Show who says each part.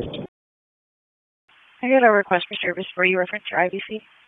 Speaker 1: I got a request for service for you. Reference your IBC.